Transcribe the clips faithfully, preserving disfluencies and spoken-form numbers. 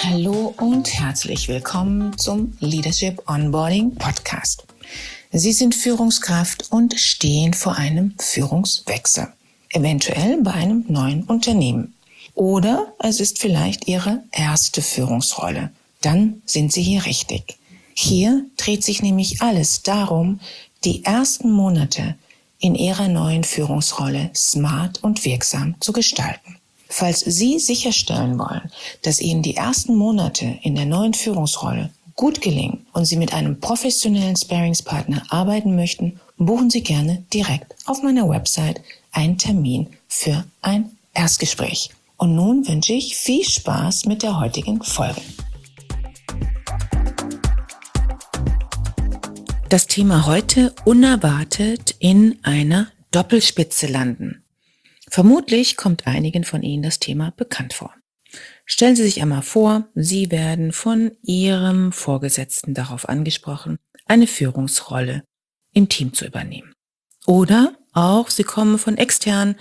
Hallo und herzlich willkommen zum Leadership Onboarding Podcast. Sie sind Führungskraft und stehen vor einem Führungswechsel, eventuell bei einem neuen Unternehmen. Oder es ist vielleicht Ihre erste Führungsrolle. Dann sind Sie hier richtig. Hier dreht sich nämlich alles darum, die ersten Monate in Ihrer neuen Führungsrolle smart und wirksam zu gestalten. Falls Sie sicherstellen wollen, dass Ihnen die ersten Monate in der neuen Führungsrolle gut gelingen und Sie mit einem professionellen Sparringspartner arbeiten möchten, buchen Sie gerne direkt auf meiner Website einen Termin für ein Erstgespräch. Und nun wünsche ich viel Spaß mit der heutigen Folge. Das Thema heute: unerwartet in einer Doppelspitze landen. Vermutlich kommt einigen von Ihnen das Thema bekannt vor. Stellen Sie sich einmal vor, Sie werden von Ihrem Vorgesetzten darauf angesprochen, eine Führungsrolle im Team zu übernehmen. Oder auch Sie kommen von extern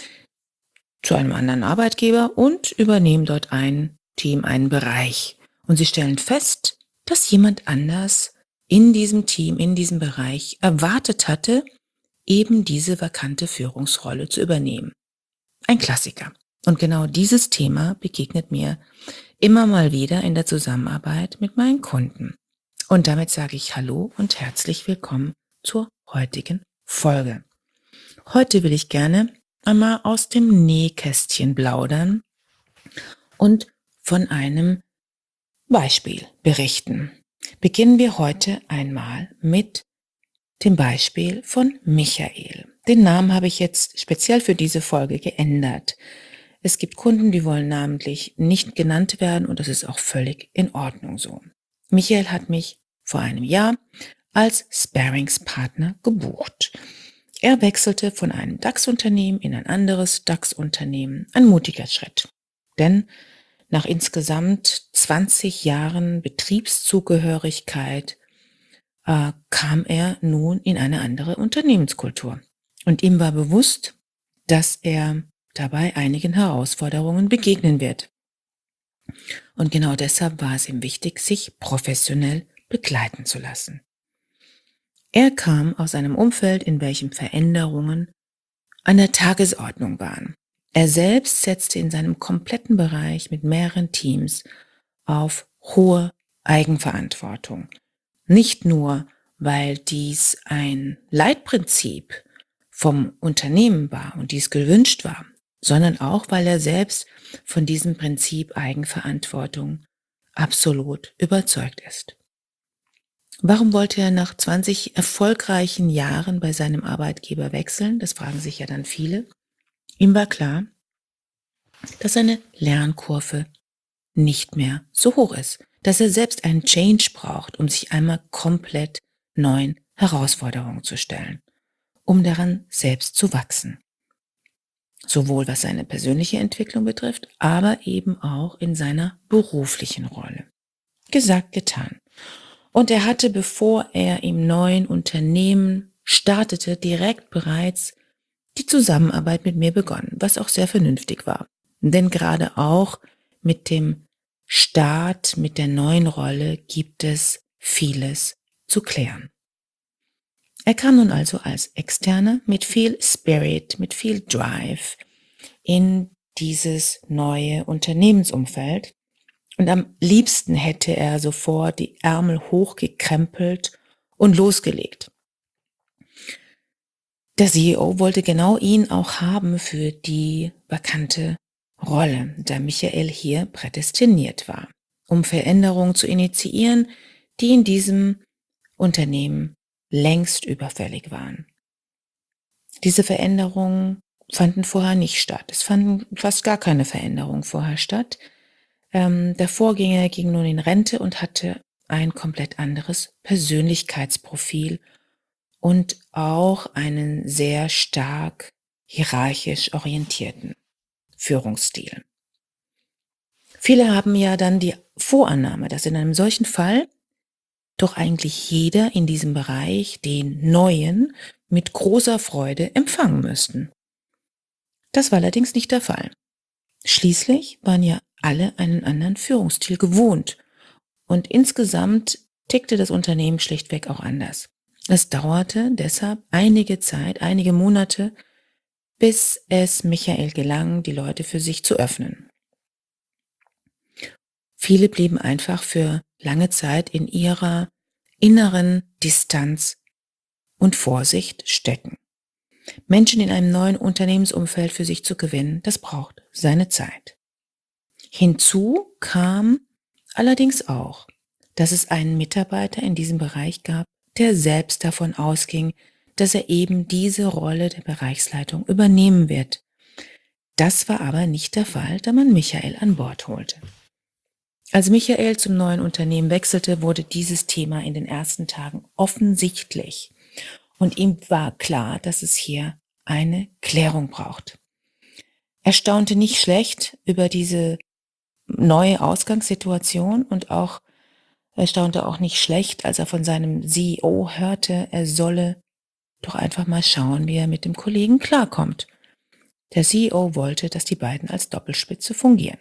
zu einem anderen Arbeitgeber und übernehmen dort ein Team, einen Bereich. Und Sie stellen fest, dass jemand anders in diesem Team, in diesem Bereich erwartet hatte, eben diese vakante Führungsrolle zu übernehmen. Ein Klassiker. Und genau dieses Thema begegnet mir immer mal wieder in der Zusammenarbeit mit meinen Kunden. Und damit sage ich Hallo und herzlich willkommen zur heutigen Folge. Heute will ich gerne einmal aus dem Nähkästchen plaudern und von einem Beispiel berichten. Beginnen wir heute einmal mit dem Beispiel von Michael. Den Namen habe ich jetzt speziell für diese Folge geändert. Es gibt Kunden, die wollen namentlich nicht genannt werden und das ist auch völlig in Ordnung so. Michael hat mich vor einem Jahr als Sparringspartner gebucht. Er wechselte von einem DAX-Unternehmen in ein anderes DAX-Unternehmen. Ein mutiger Schritt. Denn nach insgesamt zwanzig Jahren Betriebszugehörigkeit äh, kam er nun in eine andere Unternehmenskultur. Und ihm war bewusst, dass er dabei einigen Herausforderungen begegnen wird. Und genau deshalb war es ihm wichtig, sich professionell begleiten zu lassen. Er kam aus einem Umfeld, in welchem Veränderungen an der Tagesordnung waren. Er selbst setzte in seinem kompletten Bereich mit mehreren Teams auf hohe Eigenverantwortung. Nicht nur, weil dies ein Leitprinzip vom Unternehmen war und dies gewünscht war, sondern auch, weil er selbst von diesem Prinzip Eigenverantwortung absolut überzeugt ist. Warum wollte er nach zwanzig erfolgreichen Jahren bei seinem Arbeitgeber wechseln? Das fragen sich ja dann viele. Ihm war klar, dass seine Lernkurve nicht mehr so hoch ist, dass er selbst einen Change braucht, um sich einmal komplett neuen Herausforderungen zu stellen, um daran selbst zu wachsen. Sowohl was seine persönliche Entwicklung betrifft, aber eben auch in seiner beruflichen Rolle. Gesagt, getan. Und er hatte, bevor er im neuen Unternehmen startete, direkt bereits die Zusammenarbeit mit mir begonnen, was auch sehr vernünftig war. Denn gerade auch mit dem Start, mit der neuen Rolle gibt es vieles zu klären. Er kam nun also als Externer mit viel Spirit, mit viel Drive in dieses neue Unternehmensumfeld und am liebsten hätte er sofort die Ärmel hochgekrempelt und losgelegt. Der C E O wollte genau ihn auch haben für die vakante Rolle, da Michael hier prädestiniert war, um Veränderungen zu initiieren, die in diesem Unternehmen längst überfällig waren. Diese Veränderungen fanden vorher nicht statt. Es fanden fast gar keine Veränderungen vorher statt. Ähm, der Vorgänger ging nun in Rente und hatte ein komplett anderes Persönlichkeitsprofil und auch einen sehr stark hierarchisch orientierten Führungsstil. Viele haben ja dann die Vorannahme, dass in einem solchen Fall doch eigentlich jeder in diesem Bereich den Neuen mit großer Freude empfangen müssten. Das war allerdings nicht der Fall. Schließlich waren ja alle einen anderen Führungsstil gewohnt. Und insgesamt tickte das Unternehmen schlichtweg auch anders. Es dauerte deshalb einige Zeit, einige Monate, bis es Michael gelang, die Leute für sich zu öffnen. Viele blieben einfach für lange Zeit in ihrer inneren Distanz und Vorsicht stecken. Menschen in einem neuen Unternehmensumfeld für sich zu gewinnen, das braucht seine Zeit. Hinzu kam allerdings auch, dass es einen Mitarbeiter in diesem Bereich gab, der selbst davon ausging, dass er eben diese Rolle der Bereichsleitung übernehmen wird. Das war aber nicht der Fall, da man Michael an Bord holte. Als Michael zum neuen Unternehmen wechselte, wurde dieses Thema in den ersten Tagen offensichtlich. Und ihm war klar, dass es hier eine Klärung braucht. Er staunte nicht schlecht über diese neue Ausgangssituation und auch er staunte auch nicht schlecht, als er von seinem C E O hörte, er solle doch einfach mal schauen, wie er mit dem Kollegen klarkommt. Der C E O wollte, dass die beiden als Doppelspitze fungieren.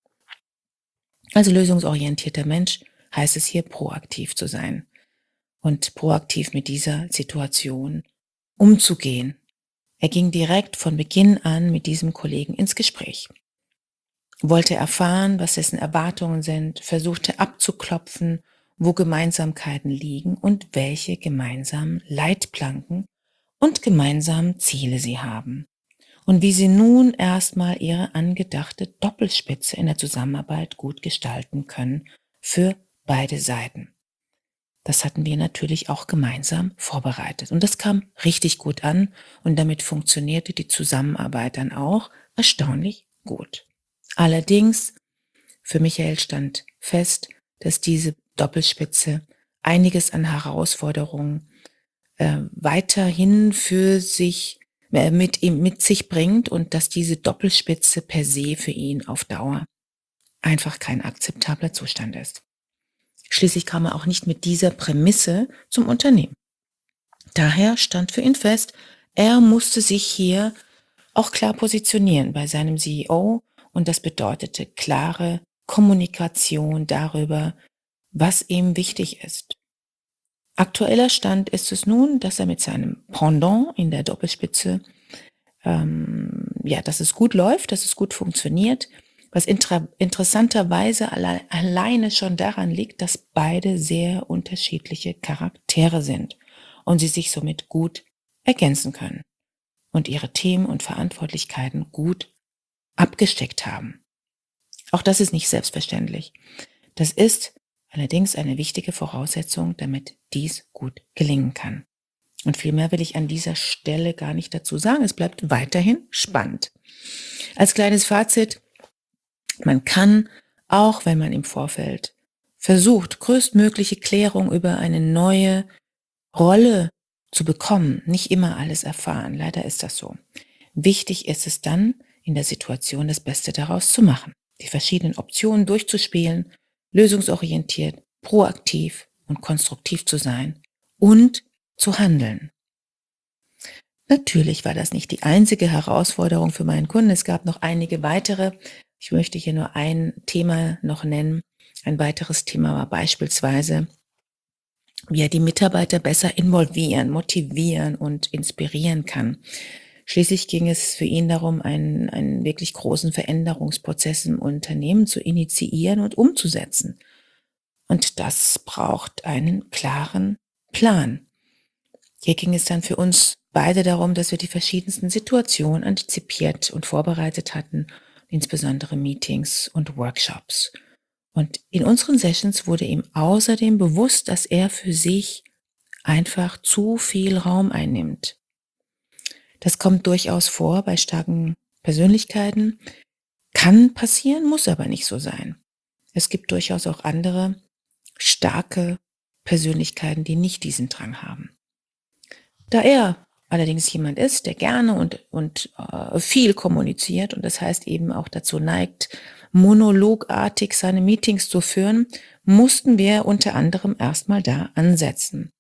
Als lösungsorientierter Mensch heißt es hier, proaktiv zu sein und proaktiv mit dieser Situation umzugehen. Er ging direkt von Beginn an mit diesem Kollegen ins Gespräch, wollte erfahren, was dessen Erwartungen sind, versuchte abzuklopfen, wo Gemeinsamkeiten liegen und welche gemeinsamen Leitplanken und gemeinsamen Ziele sie haben und wie sie nun erstmal ihre angedachte Doppelspitze in der Zusammenarbeit gut gestalten können für beide Seiten. Das hatten wir natürlich auch gemeinsam vorbereitet und das kam richtig gut an und damit funktionierte die Zusammenarbeit dann auch erstaunlich gut. Allerdings, für Michael stand fest, dass diese Doppelspitze einiges an Herausforderungen äh, weiterhin für sich äh, mit ihm mit sich bringt und dass diese Doppelspitze per se für ihn auf Dauer einfach kein akzeptabler Zustand ist. Schließlich kam er auch nicht mit dieser Prämisse zum Unternehmen. Daher stand für ihn fest, er musste sich hier auch klar positionieren bei seinem C E O und das bedeutete klare Kommunikation darüber, was ihm wichtig ist. Aktueller Stand ist es nun, dass er mit seinem Pendant in der Doppelspitze, ähm, ja, dass es gut läuft, dass es gut funktioniert, was intra- interessanterweise alle, alleine schon daran liegt, dass beide sehr unterschiedliche Charaktere sind und sie sich somit gut ergänzen können und ihre Themen und Verantwortlichkeiten gut abgesteckt haben. Auch das ist nicht selbstverständlich. Das ist allerdings eine wichtige Voraussetzung, damit dies gut gelingen kann. Und viel mehr will ich an dieser Stelle gar nicht dazu sagen. Es bleibt weiterhin spannend. Als kleines Fazit: Man kann, auch wenn man im Vorfeld versucht, größtmögliche Klärung über eine neue Rolle zu bekommen, nicht immer alles erfahren. Leider ist das so. Wichtig ist es dann, in der Situation das Beste daraus zu machen, die verschiedenen Optionen durchzuspielen, lösungsorientiert, proaktiv und konstruktiv zu sein und zu handeln. Natürlich war das nicht die einzige Herausforderung für meinen Kunden. Es gab noch einige weitere. Ich möchte hier nur ein Thema noch nennen. Ein weiteres Thema war beispielsweise, wie er die Mitarbeiter besser involvieren, motivieren und inspirieren kann. Schließlich ging es für ihn darum, einen, einen wirklich großen Veränderungsprozess im Unternehmen zu initiieren und umzusetzen. Und das braucht einen klaren Plan. Hier ging es dann für uns beide darum, dass wir die verschiedensten Situationen antizipiert und vorbereitet hatten, insbesondere Meetings und Workshops. Und in unseren Sessions wurde ihm außerdem bewusst, dass er für sich einfach zu viel Raum einnimmt. Das kommt durchaus vor bei starken Persönlichkeiten, kann passieren, muss aber nicht so sein. Es gibt durchaus auch andere starke Persönlichkeiten, die nicht diesen Drang haben. Da er allerdings jemand ist, der gerne und, und äh, viel kommuniziert und das heißt eben auch dazu neigt, monologartig seine Meetings zu führen, mussten wir unter anderem erstmal da ansetzen.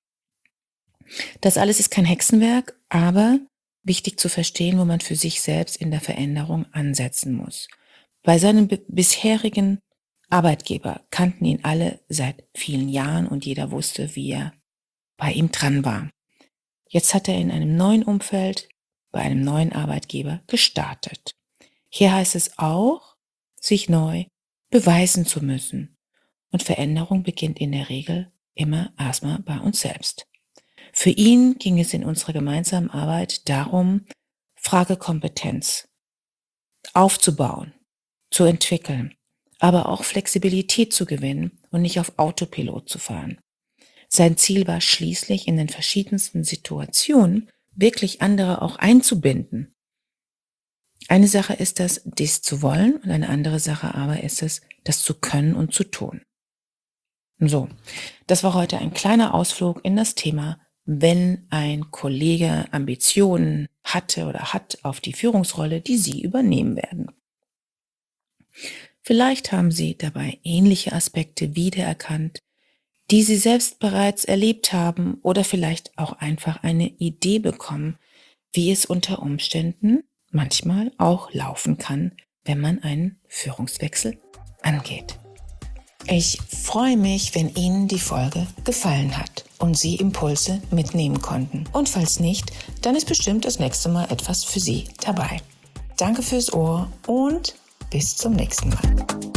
Das alles ist kein Hexenwerk, aber wichtig zu verstehen, wo man für sich selbst in der Veränderung ansetzen muss. Bei seinem b- bisherigen Arbeitgeber kannten ihn alle seit vielen Jahren und jeder wusste, wie er bei ihm dran war. Jetzt hat er in einem neuen Umfeld, bei einem neuen Arbeitgeber gestartet. Hier heißt es auch, sich neu beweisen zu müssen. Und Veränderung beginnt in der Regel immer erstmal bei uns selbst. Für ihn ging es in unserer gemeinsamen Arbeit darum, Fragekompetenz aufzubauen, zu entwickeln, aber auch Flexibilität zu gewinnen und nicht auf Autopilot zu fahren. Sein Ziel war schließlich, in den verschiedensten Situationen wirklich andere auch einzubinden. Eine Sache ist das, dies zu wollen, und eine andere Sache aber ist es, das zu können und zu tun. So, das war heute ein kleiner Ausflug in das Thema, wenn ein Kollege Ambitionen hatte oder hat auf die Führungsrolle, die Sie übernehmen werden. Vielleicht haben Sie dabei ähnliche Aspekte wiedererkannt, die Sie selbst bereits erlebt haben, oder vielleicht auch einfach eine Idee bekommen, wie es unter Umständen manchmal auch laufen kann, wenn man einen Führungswechsel angeht. Ich freue mich, wenn Ihnen die Folge gefallen hat und Sie Impulse mitnehmen konnten. Und falls nicht, dann ist bestimmt das nächste Mal etwas für Sie dabei. Danke fürs Ohr und bis zum nächsten Mal.